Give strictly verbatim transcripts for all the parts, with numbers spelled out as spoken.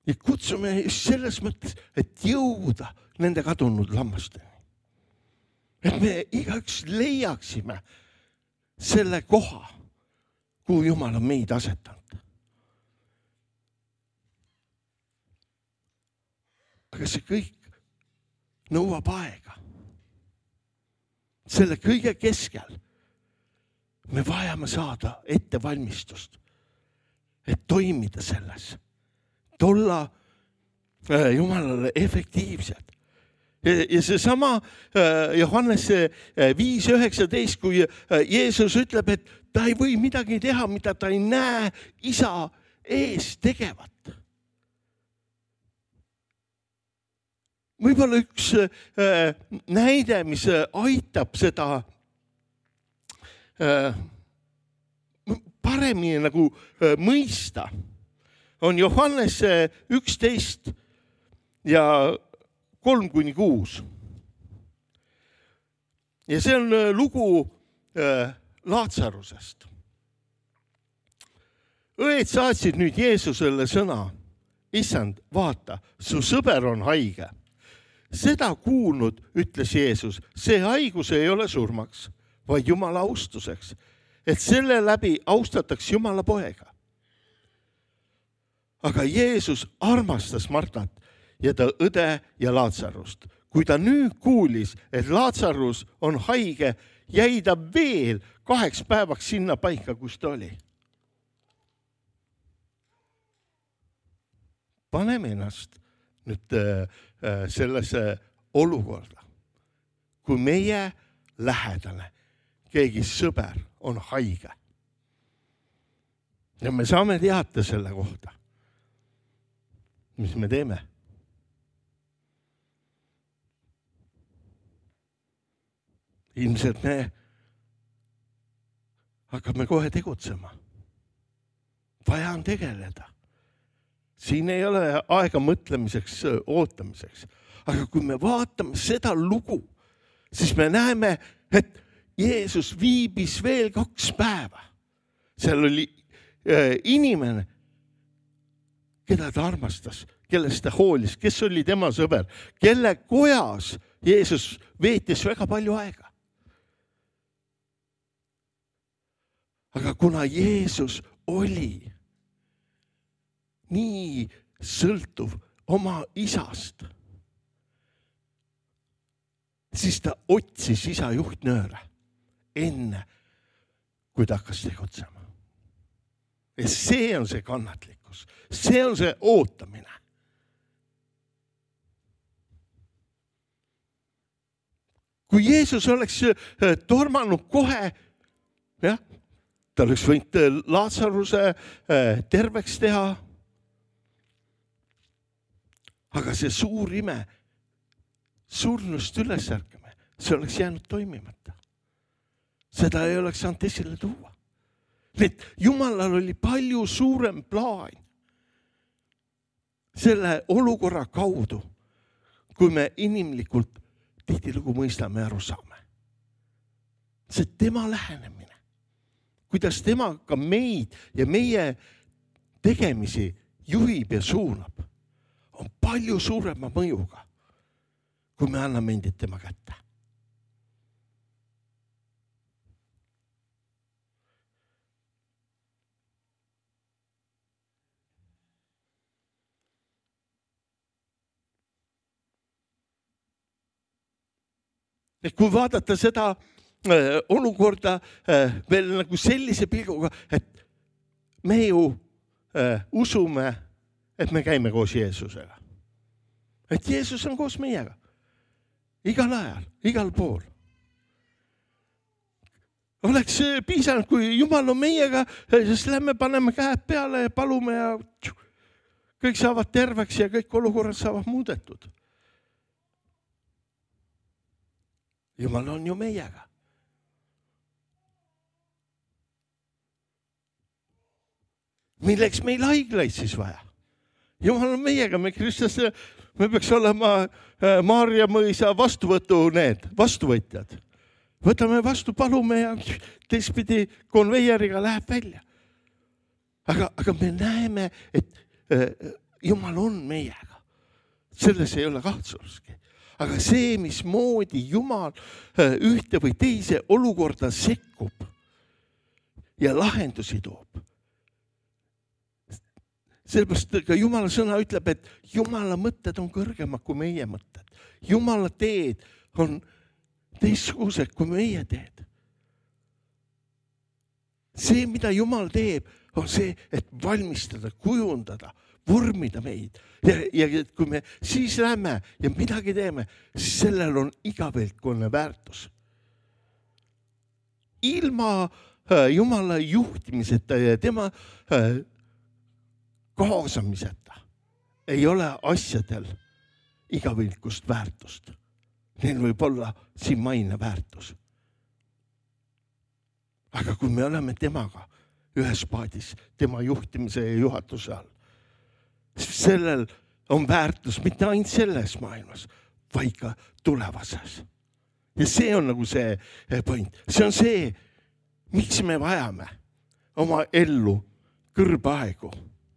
Ja kutsume just selles mõttes, et jõuda nende kadunud lammasteni. Et me igaüks leiaksime selle koha, kuhu Jumal on meid asetanud. Aga see kõik nõuab aega. Selle kõige keskel me vajame saada ettevalmistust, et toimida selles. Et olla Jumalale efektiivsed. Ja seesama Johannes viis üheksateist, kui Jeesus ütleb, et ta ei või midagi teha, mida ta ei näe isa ees tegevat. Võib-olla üks näide, mis aitab seda paremini nagu mõista, on Johannes üksteist ja kolm kuni kuus. Ja see on lugu Laatsarusest. Õed saatsid nüüd Jeesusele sõna. Issand, vaata, su sõber on haige. Seda kuulnud, ütles Jeesus, see haigus ei ole surmaks, vaid Jumala austuseks, et selle läbi austataks Jumala poega. Aga Jeesus armastas Martat ja ta õde ja Laatsarust. Kui ta nüüd kuulis, et Laatsarus on haige, jäi ta veel kaheks päevaks sinna paika, kus ta oli. Paneme ennast nüüd sellesse olukorda, kui meie lähedane, keegi sõber on haige. Ja me saame teada selle kohta. Mis me teeme? Ilmselt me hakkame kohe tegutsema. Vaja on tegeleda. Siin ei ole aega mõtlemiseks, ootamiseks. Aga kui me vaatame seda lugu, siis me näeme, et Jeesus viibis veel kaks päeva. Seal oli inimene, keda ta armastas, kellest ta hoolis, kes oli tema sõber, kelle kojas Jeesus veetis väga palju aega. Aga kuna Jeesus oli nii sõltuv oma isast, siis ta otsis isa juhtnööre enne, kui ta hakkas tegutsema. Ja see on see kannatlikkus, see on see ootamine. Kui Jeesus oleks tormanud kohe, jah, ta oleks võinud Laatsaruse terveks teha, aga see suur ime, surnust üles ärkame, see oleks jäänud toimimata. Seda ei oleks saanud esile tuua. Et Jumalal oli palju suurem plaan selle olukorra kaudu, kui me inimlikult tihtilugu mõistame ja aru saame. See tema lähenemine, kuidas tema ka meid ja meie tegemisi juhib ja suunab, on palju suurema mõjuga, kui me anname endid tema kätte. Et kui vaadata seda äh, olukorda äh, veel nagu sellise pilguga, et me ju äh, usume, et me käime koos Jeesusega. Et Jeesus on koos meiega. Igal ajal, igal pool. Oleks piisanud, kui Jumal on meiega, siis lähme paneme käed peale ja palume ja tšu, kõik saavad terveks ja kõik olukorrad saavad muudetud. Jumal on ju meiega. Milleks meil haiglaid siis vaja? Jumal on meiega, me Kristus, me peaks olema Maarja mõisa vastuvõtu need, vastuvõtjad. Võtame vastu, palume ja teistpidi konveieriga läheb välja. Aga, aga me näeme, et Jumal on meiega. Selles ei ole kahtluski. Aga see, mismoodi Jumal ühte või teise olukorda sekkub ja lahendusi toob. Sellepärast ka Jumala sõna ütleb, et Jumala mõtted on kõrgemad kui meie mõtted. Jumala teed on teistsugused kui meie teed. See, mida Jumal teeb, on see, et valmistada, kujundada, vormida meid. Ja, ja kui me siis lähme ja midagi teeme, siis sellel on igaveldkonna väärtus. Ilma Jumala juhtimiseta ja tema kaasamiseta ei ole asjadel igavilkust väärtust. Neil võib olla siin maine väärtus. Aga kui me oleme temaga ühes paadis, tema juhtimise ja juhatuse all, sellel on väärtus mitte ainult selles maailmas, vaid ka tulevases. Ja see on nagu see point. See on see, miks me vajame oma ellu kõrbaegu.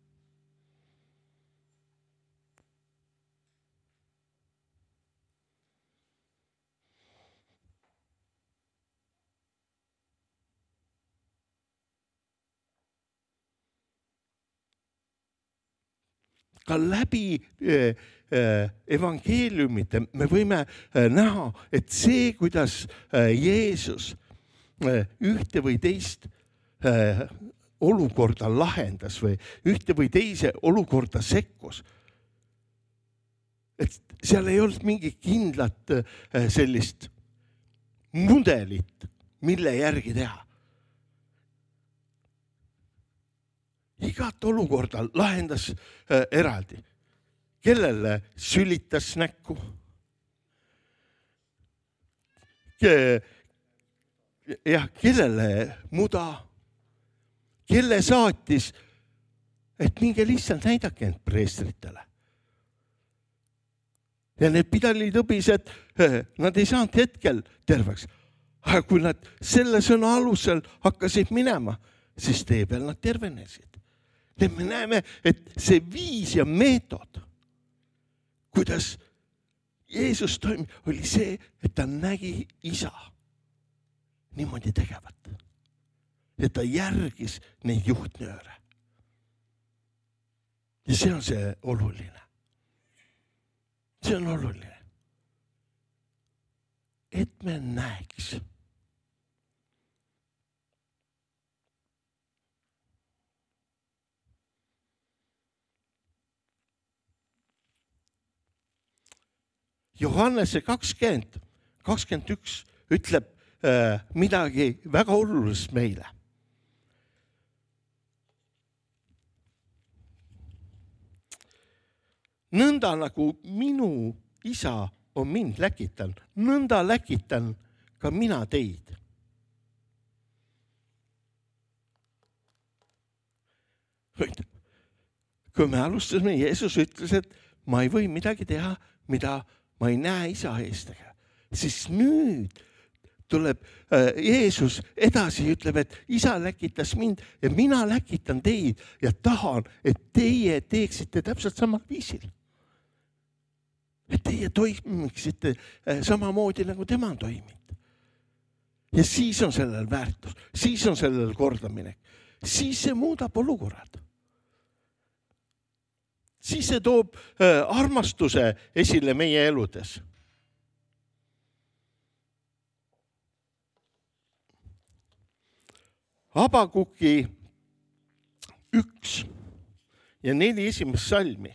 Ka läbi evangeeliumite me võime näha, et see, kuidas Jeesus ühte või teist olukorda lahendas või ühte või teise olukorda sekkus, et seal ei olnud mingi kindlat sellist mudelit, mille järgi teha. Igat olukorda lahendas äh, eraldi. Kellele sülitas näkku? Ke, jah, kellele muda? Kelle saatis, et minge lihtsalt näidake end preestritele. Ja need pidalitõbised, äh, nad ei saanud hetkel terveks. Aga kui nad selle sõna alusel hakkasid minema, siis tee peal nad tervenesid. Ja me näeme, et see viis ja meetod, kuidas Jeesus toimib, oli see, et ta nägi isa niimoodi tegevat. Ja ta järgis neid juhtnööre. Ja see on see oluline. See on oluline. Et me näeks. Johannese kakskümmend, kakskümmend üks ütleb äh, midagi väga olulist meile. Nõnda nagu minu isa on mind läkitan, nõnda läkitan ka mina teid. Kui me alustasime, Jeesus ütles, et ma ei või midagi teha, mida ma ei näe isa eestega. Siis nüüd tuleb Jeesus edasi ja ütleb, et isa läkitas mind ja mina läkitan teid ja tahan, et teie teeksite täpselt samal viisil. Et teie toimiksite samamoodi, nagu tema on toiminud. Ja siis on sellel väärtus, siis on sellel kordaminek, siis see muudab olukorrad. Siis see toob armastuse esile meie eludes. Habakuki üks ja neli esimest salmi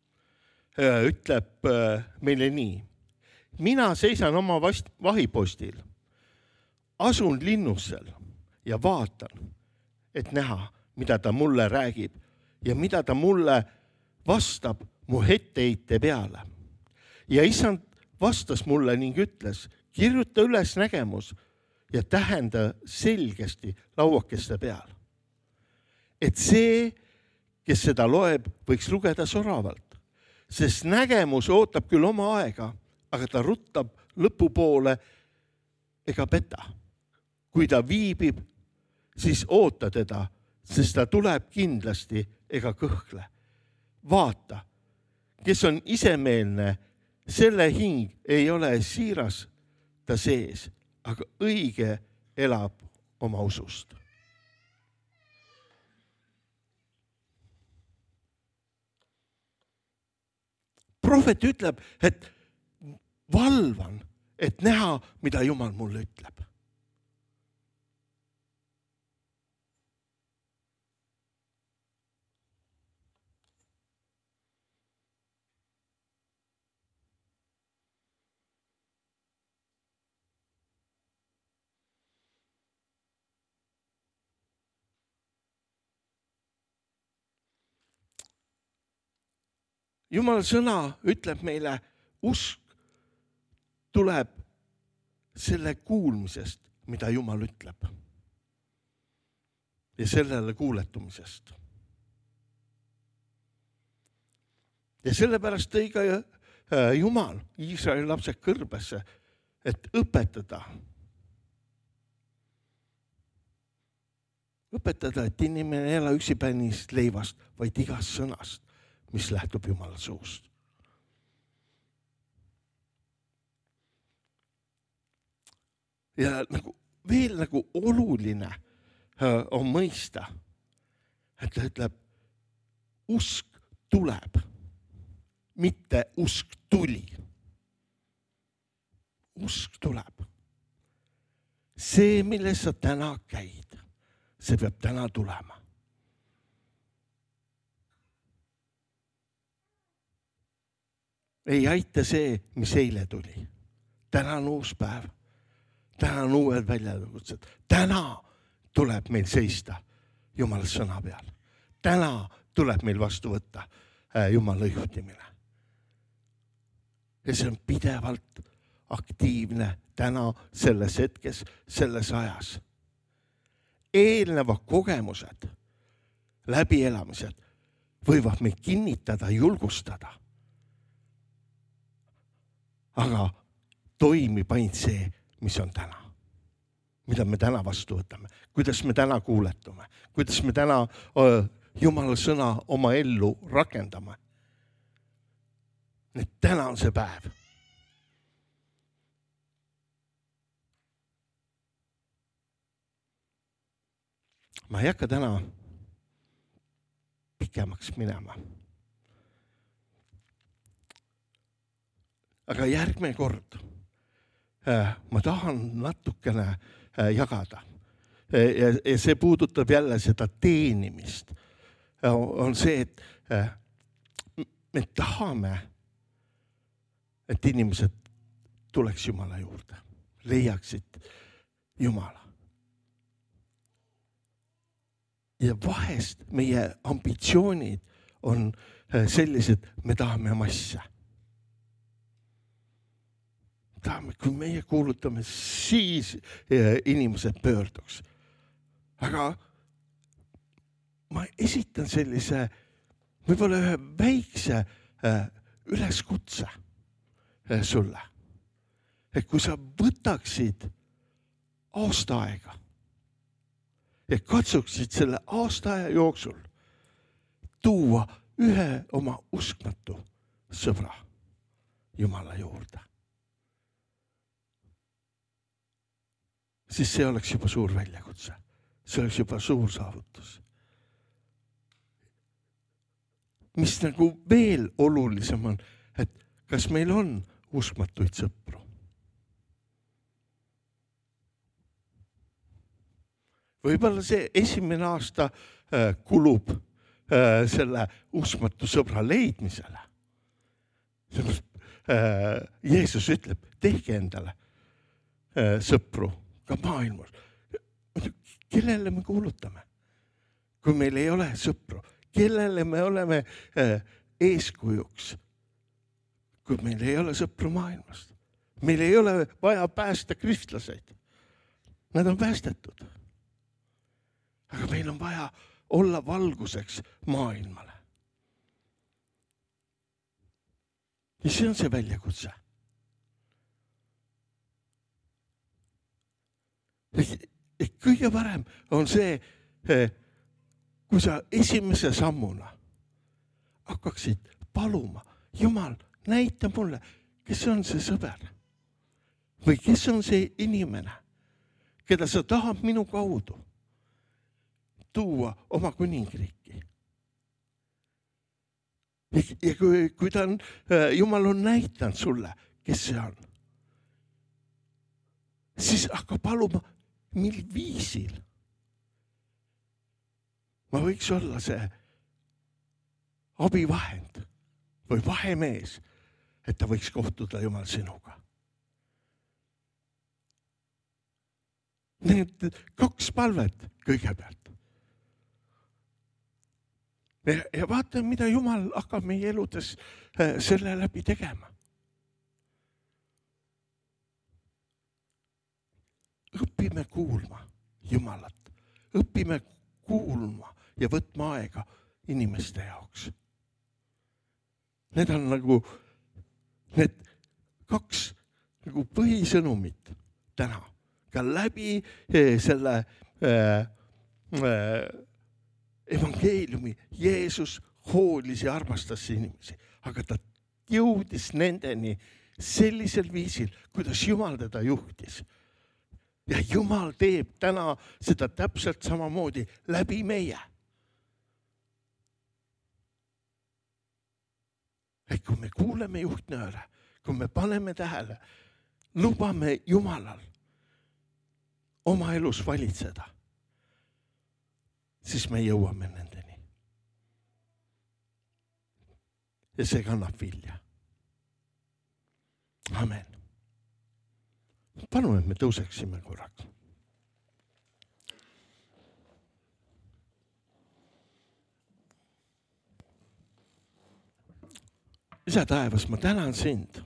ütleb meile nii. Mina seisan oma vahipostil, asun linnusel ja vaatan, et näha, mida ta mulle räägib ja mida ta mulle vastab mu etteheite peale. Ja isand vastas mulle ning ütles, kirjuta üles nägemus ja tähenda selgesti lauakeste peal. Et see, kes seda loeb, võiks lugeda soravalt, sest nägemus ootab küll oma aega, aga ta ruttab lõpupoole ega peta. Kui ta viibib, siis oota teda, sest ta tuleb kindlasti ega kõhkle. vaata, kes on isemeelne, selle hing ei ole siiras ta sees, aga õige elab oma usust. Prohvet ütleb, et valvan, et näha, mida Jumal mulle ütleb. Jumala sõna ütleb meile, usk tuleb selle kuulmisest, mida Jumal ütleb. Ja sellele kuuletumisest. Ja sellepärast tõi ka Jumal Iisraeli lapsed kõrbesse, et õpetada. Õpetada, et inimene ei ela üksipennist leivast, vaid igast sõnast, mis lähtub Jumala suust. Ja nagu, veel nagu oluline on mõista, et ta ütleb, usk tuleb, mitte usk tuli. Usk tuleb. See, milles sa täna käid, see peab täna tulema. Ei aita see, mis eile tuli. Täna on uus päev. Täna on uued väljakutsed. Täna tuleb meil seista Jumala sõna peal. Täna tuleb meil vastu võtta Jumala juhtimine. Ja see on pidevalt aktiivne täna selles hetkes, selles ajas. Eelneva kogemused, läbielamised võivad meid kinnitada, julgustada. Aga toimib ainult see, mis on täna. Mida me täna vastu võtame. Kuidas me täna kuuletume. Kuidas me täna Jumala sõna oma ellu rakendame. Nüüd täna on see päev. Ma ei hakka täna pikemaks minema. Aga järgmine kord ma tahan natukene jagada. Ja see puudutab jälle seda teenimist. On see, et me tahame, et inimesed tuleks Jumala juurde. Leiaksid Jumala. Ja vahest meie ambitsioonid on sellised, me tahame masse. Kui meie kuulutame, siis inimesed pöörduks. Aga ma esitan sellise, võib-olla ühe väikse üleskutse sulle. Et kui sa võtaksid aasta aega ja katsuksid selle aasta aja jooksul tuua ühe oma uskmatu sõbra Jumala juurde. Siis see oleks juba suur väljakutse. See oleks juba suur saavutus. Mis nagu veel olulisem on, et kas meil on uskmatuid sõpru? Võib-olla see esimene aasta kulub selle uskmatu sõbra leidmisele. Jeesus ütleb, tehke endale sõpru ka maailmas. Kellele me kuulutame? Kui meil ei ole sõpru, kellele me oleme eeskujuks, kui meil ei ole sõpru maailmast. Meil ei ole vaja päästa kristlaseid. Nad on päästetud. Aga meil on vaja olla valguseks maailmale. Ja see on see väljakutse. Kõige parem on see, kui sa esimese sammuna hakkaksid paluma, Jumal, näita mulle, kes on see sõber või kes on see inimene, keda sa tahad minu kaudu tuua oma kuningriiki. Ja kui, kui ta on, Jumal on näitanud sulle, kes see on, siis hakka paluma, mil viisil ma võiks olla see abivahend või vahemees, et ta võiks kohtuda Jumal sinuga. Need kaks palvet kõigepealt. Ja vaatame, mida Jumal hakkab meie eludes selle läbi tegema. Õpime kuulma Jumalat. Õpime kuulma ja võtma aega inimeste jaoks. Need on nagu need kaks nagu põhisõnumit täna. Ka läbi selle äh, äh, evangeeliumi Jeesus hoolis ja armastas inimesi, aga ta jõudis nendeni sellisel viisil, kuidas Jumal teda juhtis. Ja Jumal teeb täna seda täpselt samamoodi läbi meie. Et kui me kuuleme juhtnööre, kui me paneme tähele, lubame Jumalal oma elus valitseda, siis me jõuame nendeni. Ja see kannab vilja. Amen. Palume, et me tõuseksime korraks. Isa taevas, ma tänan sind,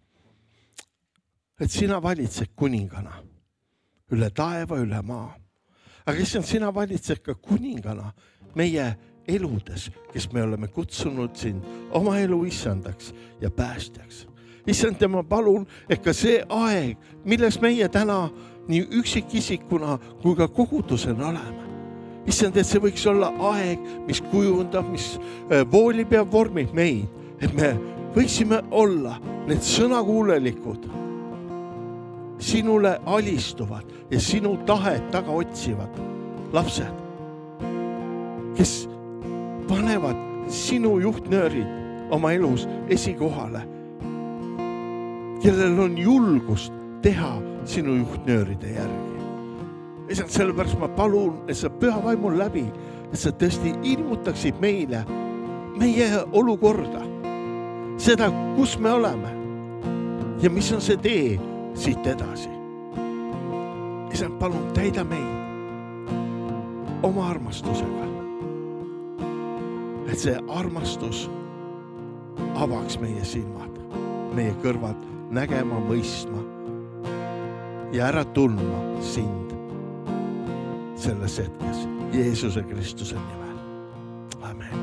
et sina valitsed kuningana üle taeva, üle maa. Aga issand, sina valitsed ka kuningana meie eludes, kes me oleme kutsunud sind oma elu issandaks ja päästjaks. Issand, ma palun, et ka see aeg, milles meie täna nii üksikisikuna kui ka kogudusena oleme. Issand, et see võiks olla aeg, mis kujundab, mis voolib ja vormib meid, et me võiksime olla need sõnakuulelikud, sinule alistuvad ja sinu tahet taga otsivad lapsed, kes panevad sinu juhtnöörid oma elus esikohale, kellel on julgust teha sinu juhtnööride järgi. Isand, sellepärast ma palun, et sa püha vaimul läbi, et sa tõesti ilmutaksid meile meie olukorda, seda, kus me oleme ja mis on see tee siit edasi. Isand, palun täida meid oma armastusega, et see armastus avaks meie silmad, meie kõrvad nägema, mõistma ja ära tundma sind selles hetkes Jeesuse Kristuse nimel. Amen.